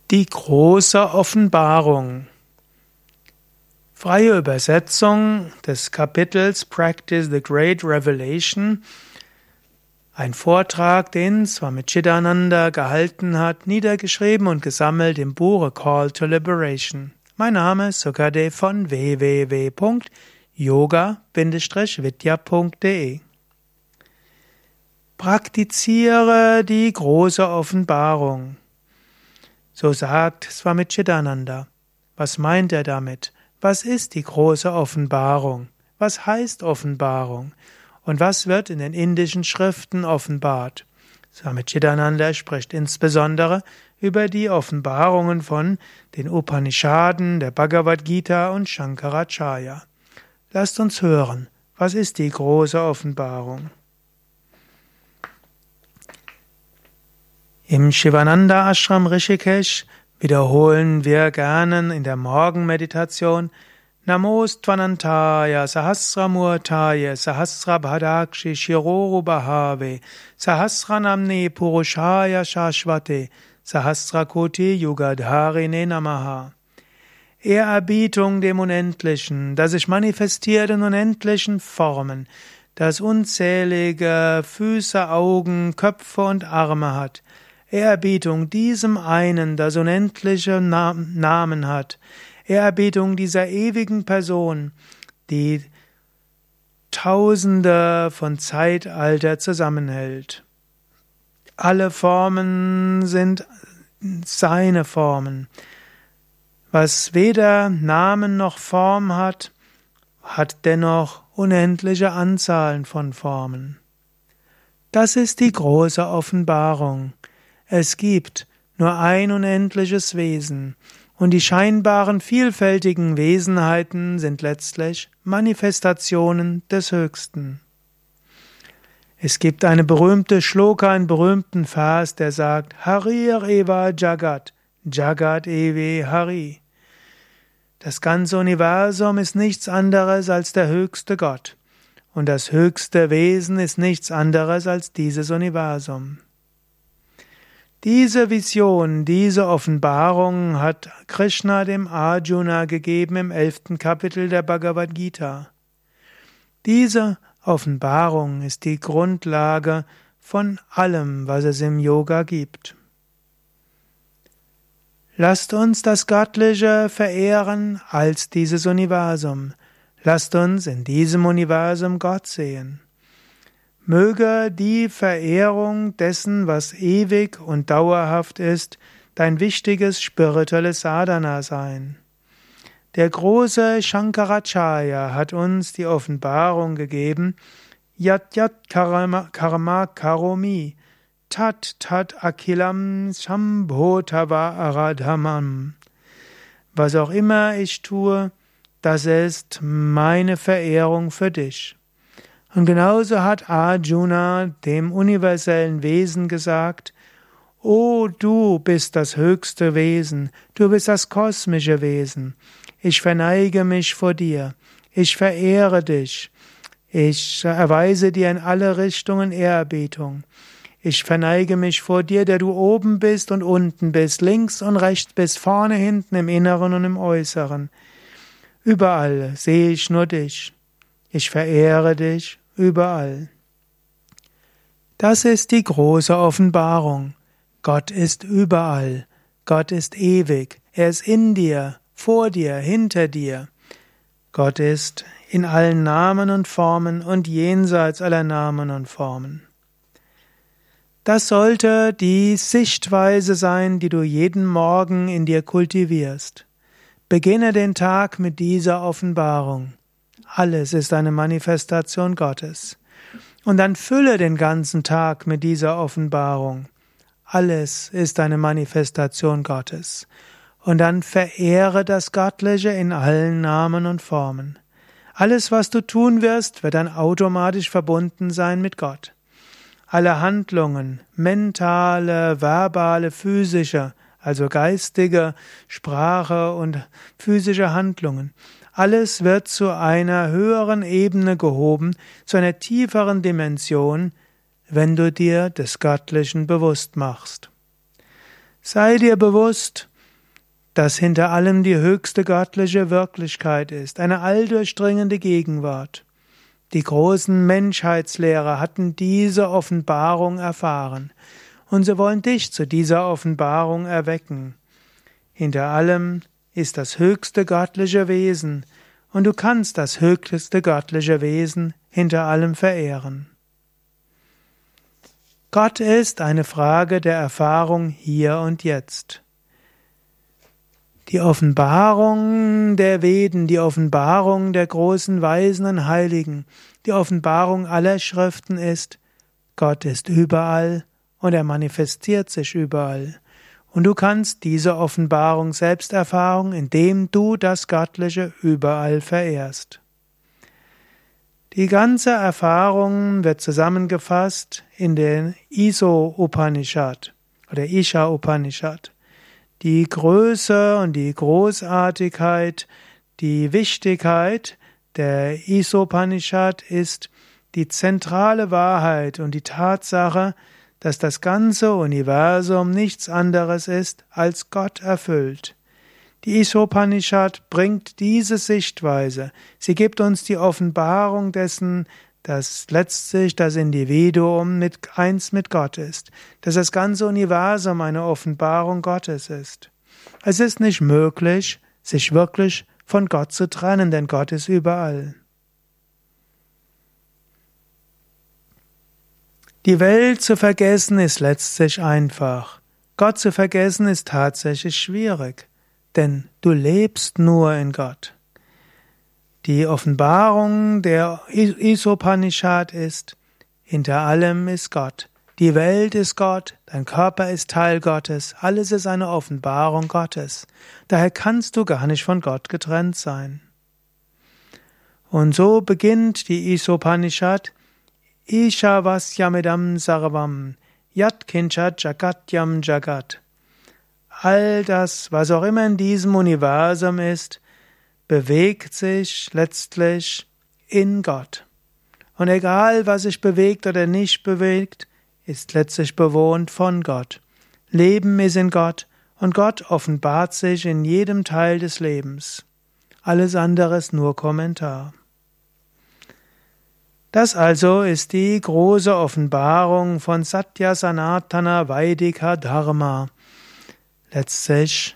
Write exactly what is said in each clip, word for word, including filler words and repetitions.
Die große Offenbarung. Freie Übersetzung des Kapitels Practice the Great Revelation. Ein Vortrag, den Swami Chidananda gehalten hat, niedergeschrieben und gesammelt im Buch A Call to Liberation. Mein Name ist Sukadev von w w w punkt yoga Bindestrich vidya punkt de. Praktiziere die große Offenbarung. So sagt Swami Chidananda. Was meint er damit? Was ist die große Offenbarung? Was heißt Offenbarung? Und was wird in den indischen Schriften offenbart? Swami Chidananda spricht insbesondere über die Offenbarungen von den Upanishaden, der Bhagavad Gita und Shankaracharya. Lasst uns hören, was ist die große Offenbarung? Im Shivananda Ashram Rishikesh wiederholen wir gerne in der Morgenmeditation Namostvanantaya Sahasramurtaya Sahasrabhadakshi Shirorubhave Sahasranamne Purushaya Shashvate Sahasrakoti Yugadharine Namaha. Ehrerbietung dem Unendlichen, das sich manifestiert in unendlichen Formen, das unzählige Füße, Augen, Köpfe und Arme hat. Ehrerbietung diesem einen, das unendliche Namen hat. Ehrerbietung dieser ewigen Person, die Tausende von Zeitalter zusammenhält. Alle Formen sind seine Formen. Was weder Namen noch Form hat, hat dennoch unendliche Anzahlen von Formen. Das ist die große Offenbarung. Es gibt nur ein unendliches Wesen, und die scheinbaren vielfältigen Wesenheiten sind letztlich Manifestationen des Höchsten. Es gibt eine berühmte Shloka, einen berühmten Vers, der sagt, Harir eva Jagat, Jagat eve Hari. Das ganze Universum ist nichts anderes als der höchste Gott, und das höchste Wesen ist nichts anderes als dieses Universum. Diese Vision, diese Offenbarung hat Krishna dem Arjuna gegeben im elften Kapitel der Bhagavad Gita. Diese Offenbarung ist die Grundlage von allem, was es im Yoga gibt. Lasst uns das Göttliche verehren als dieses Universum. Lasst uns in diesem Universum Gott sehen. Möge die Verehrung dessen, was ewig und dauerhaft ist, dein wichtiges spirituelles Sadhana sein. Der große Shankaracharya hat uns die Offenbarung gegeben, Yat Yat Karma, karma Karomi, Tat Tat Akhilam Shambhotava Aradhamam. Was auch immer ich tue, das ist meine Verehrung für dich. Und genauso hat Arjuna dem universellen Wesen gesagt, O du bist das höchste Wesen, du bist das kosmische Wesen, ich verneige mich vor dir, ich verehre dich, ich erweise dir in alle Richtungen Ehrerbietung, ich verneige mich vor dir, der du oben bist und unten bist, links und rechts bist, vorne, hinten, im Inneren und im Äußeren. Überall sehe ich nur dich, ich verehre dich, überall. Das ist die große Offenbarung. Gott ist überall. Gott ist ewig. Er ist in dir, vor dir, hinter dir. Gott ist in allen Namen und Formen und jenseits aller Namen und Formen. Das sollte die Sichtweise sein, die du jeden Morgen in dir kultivierst. Beginne den Tag mit dieser Offenbarung. Alles ist eine Manifestation Gottes. Und dann fülle den ganzen Tag mit dieser Offenbarung. Alles ist eine Manifestation Gottes. Und dann verehre das Göttliche in allen Namen und Formen. Alles, was du tun wirst, wird dann automatisch verbunden sein mit Gott. Alle Handlungen, mentale, verbale, physische, also geistige Sprache und physische Handlungen, alles wird zu einer höheren Ebene gehoben, zu einer tieferen Dimension, wenn du dir des Göttlichen bewusst machst. Sei dir bewusst, dass hinter allem die höchste göttliche Wirklichkeit ist, eine alldurchdringende Gegenwart. Die großen Menschheitslehrer hatten diese Offenbarung erfahren, und sie wollen dich zu dieser Offenbarung erwecken. Hinter allem ist das höchste göttliche Wesen, und du kannst das höchste göttliche Wesen hinter allem verehren. Gott ist eine Frage der Erfahrung hier und jetzt. Die Offenbarung der Veden, die Offenbarung der großen Weisen und Heiligen, die Offenbarung aller Schriften ist, Gott ist überall und er manifestiert sich überall. Und du kannst diese Offenbarung selbst erfahren, indem du das Göttliche überall verehrst. Die ganze Erfahrung wird zusammengefasst in den Iso-Upanishad oder Isha-Upanishad. Die Größe und die Großartigkeit, die Wichtigkeit der Iso-Upanishad ist die zentrale Wahrheit und die Tatsache, dass das ganze Universum nichts anderes ist als Gott erfüllt. Die Isopanishad bringt diese Sichtweise. Sie gibt uns die Offenbarung dessen, dass letztlich das Individuum mit eins mit Gott ist, dass das ganze Universum eine Offenbarung Gottes ist. Es ist nicht möglich, sich wirklich von Gott zu trennen, denn Gott ist überall. Die Welt zu vergessen ist letztlich einfach. Gott zu vergessen ist tatsächlich schwierig. Denn du lebst nur in Gott. Die Offenbarung der Isopanishad ist, hinter allem ist Gott. Die Welt ist Gott, dein Körper ist Teil Gottes, alles ist eine Offenbarung Gottes. Daher kannst du gar nicht von Gott getrennt sein. Und so beginnt die Isopanishad, Ishavasyamidam sarvam, yat kinchat jagatyam jagat. All das, was auch immer in diesem Universum ist, bewegt sich letztlich in Gott. Und egal, was sich bewegt oder nicht bewegt, ist letztlich bewohnt von Gott. Leben ist in Gott und Gott offenbart sich in jedem Teil des Lebens. Alles andere ist nur Kommentar. Das also ist die große Offenbarung von Satya Sanatana Vaidika Dharma. Letztlich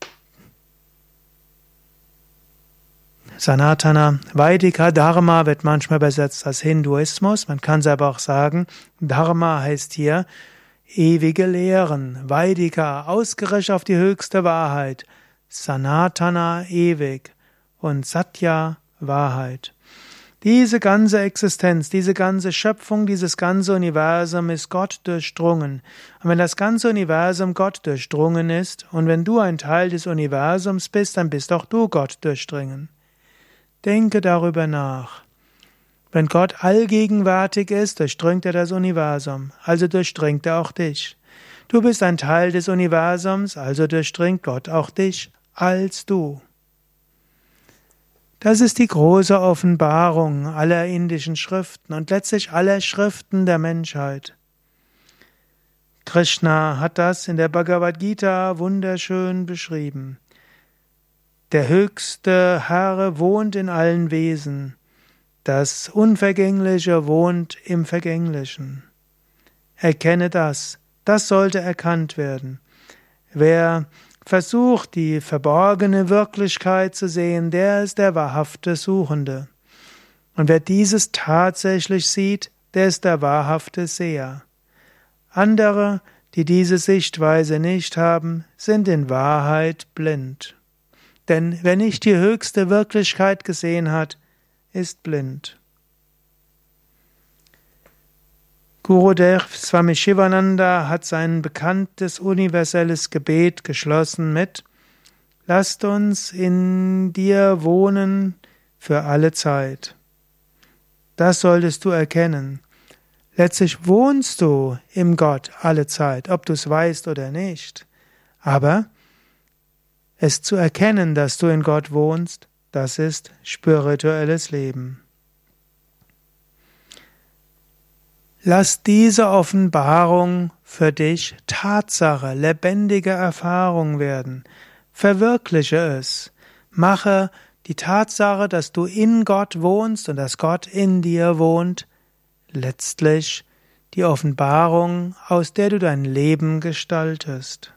Sanatana Vaidika Dharma wird manchmal übersetzt als Hinduismus, man kann es aber auch sagen, Dharma heißt hier ewige Lehren, Vaidika ausgerichtet auf die höchste Wahrheit, Sanatana ewig und Satya Wahrheit. Diese ganze Existenz, diese ganze Schöpfung, dieses ganze Universum ist Gott durchdrungen. Und wenn das ganze Universum Gott durchdrungen ist, und wenn du ein Teil des Universums bist, dann bist auch du Gott durchdringen. Denke darüber nach. Wenn Gott allgegenwärtig ist, durchdringt er das Universum, also durchdringt er auch dich. Du bist ein Teil des Universums, also durchdringt Gott auch dich als du. Das ist die große Offenbarung aller indischen Schriften und letztlich aller Schriften der Menschheit. Krishna hat das in der Bhagavad Gita wunderschön beschrieben. Der höchste Herr wohnt in allen Wesen. Das Unvergängliche wohnt im Vergänglichen. Erkenne das. Das sollte erkannt werden. Wer versucht, die verborgene Wirklichkeit zu sehen, der ist der wahrhafte Suchende. Und wer dieses tatsächlich sieht, der ist der wahrhafte Seher. Andere, die diese Sichtweise nicht haben, sind in Wahrheit blind. Denn wer nicht die höchste Wirklichkeit gesehen hat, ist blind. Gurudev Swami Shivananda hat sein bekanntes universelles Gebet geschlossen mit: Lasst uns in dir wohnen für alle Zeit. Das solltest du erkennen. Letztlich wohnst du im Gott alle Zeit, ob du es weißt oder nicht. Aber es zu erkennen, dass du in Gott wohnst, das ist spirituelles Leben. Lass diese Offenbarung für dich Tatsache, lebendige Erfahrung werden. Verwirkliche es. Mache die Tatsache, dass du in Gott wohnst und dass Gott in dir wohnt, letztlich die Offenbarung, aus der du dein Leben gestaltest.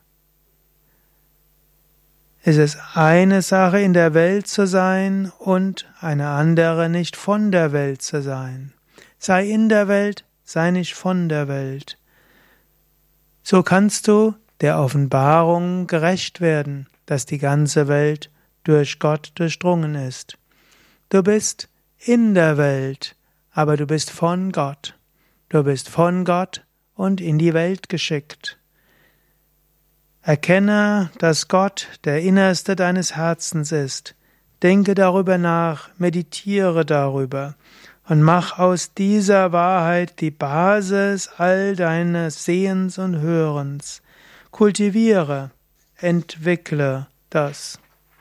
Es ist eine Sache, in der Welt zu sein und eine andere, nicht von der Welt zu sein. Sei in der Welt, sei nicht von der Welt. So kannst du der Offenbarung gerecht werden, dass die ganze Welt durch Gott durchdrungen ist. Du bist in der Welt, aber du bist von Gott. Du bist von Gott und in die Welt geschickt. Erkenne, dass Gott der Innerste deines Herzens ist. Denke darüber nach, meditiere darüber und mach aus dieser Wahrheit die Basis all deines Sehens und Hörens. Kultiviere, entwickle das.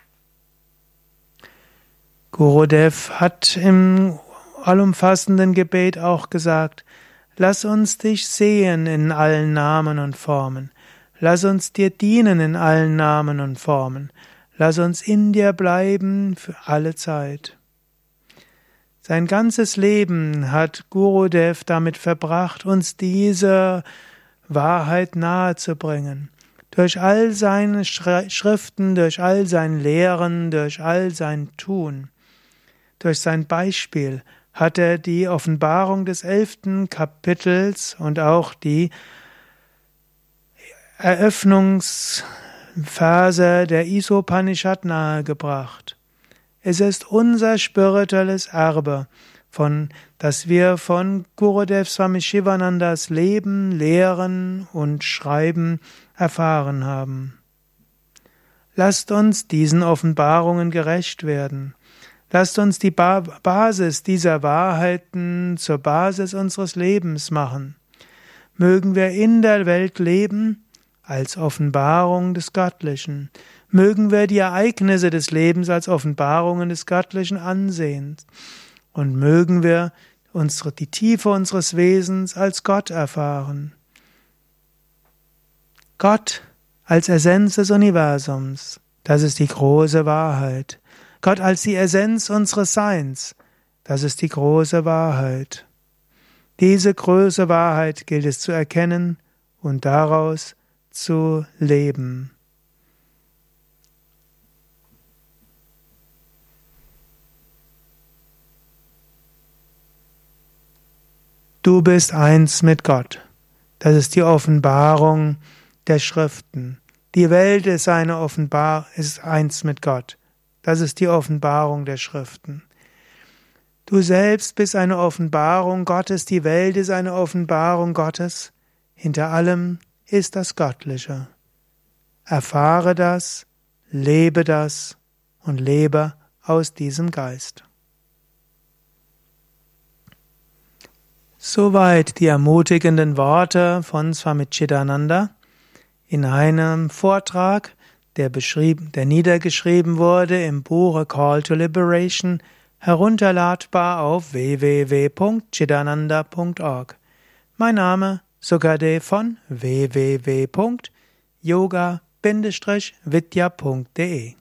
Gurudev hat im allumfassenden Gebet auch gesagt, lass uns dich sehen in allen Namen und Formen. Lass uns dir dienen in allen Namen und Formen. Lass uns in dir bleiben für alle Zeit. Sein ganzes Leben hat Gurudev damit verbracht, uns diese Wahrheit nahezubringen. Durch all seine Schriften, durch all sein Lehren, durch all sein Tun, durch sein Beispiel hat er die Offenbarung des elften Kapitels und auch die Eröffnungsverse der Isopanishad nahegebracht. Es ist unser spirituelles Erbe, von, das wir von Gurudev Swami Shivanandas Leben, Lehren und Schreiben erfahren haben. Lasst uns diesen Offenbarungen gerecht werden. Lasst uns die ba- Basis dieser Wahrheiten zur Basis unseres Lebens machen. Mögen wir in der Welt leben als Offenbarung des Göttlichen. Mögen wir die Ereignisse des Lebens als Offenbarungen des Göttlichen ansehen. Und mögen wir unsere, die Tiefe unseres Wesens als Gott erfahren. Gott als Essenz des Universums, das ist die große Wahrheit. Gott als die Essenz unseres Seins, das ist die große Wahrheit. Diese große Wahrheit gilt es zu erkennen und daraus zu leben. Du bist eins mit Gott. Das ist die Offenbarung der Schriften. Die Welt ist eine Offenbar ist eins mit Gott. Das ist die Offenbarung der Schriften. Du selbst bist eine Offenbarung Gottes, die Welt ist eine Offenbarung Gottes. Hinter allem ist das Göttliche. Erfahre das, lebe das und lebe aus diesem Geist. Soweit die ermutigenden Worte von Swami Chidananda in einem Vortrag, der beschrieben, der niedergeschrieben wurde im Buch A Call to Liberation, herunterladbar auf w w w punkt chidananda punkt org. Mein Name Sukadev von w w w punkt yoga Bindestrich vidya punkt de